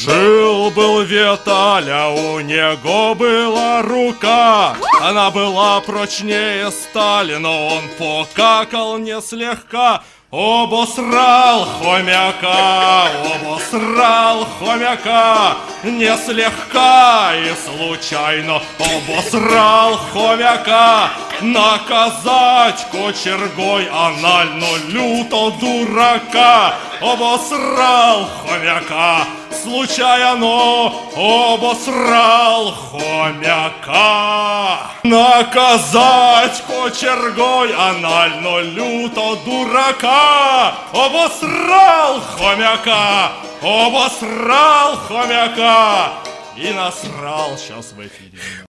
Жил-был Виталя, у него была рука, она была прочнее стали, но он покакал не слегка. Обосрал хомяка, обосрал хомяка, не слегка и случайно обосрал хомяка. Наказать кочергой анально люто дурака. Обосрал хомяка, случайно обосрал хомяка. Наказать кочергой анально люто дурака. Обосрал хомяка, обосрал хомяка и насрал сейчас в эфире.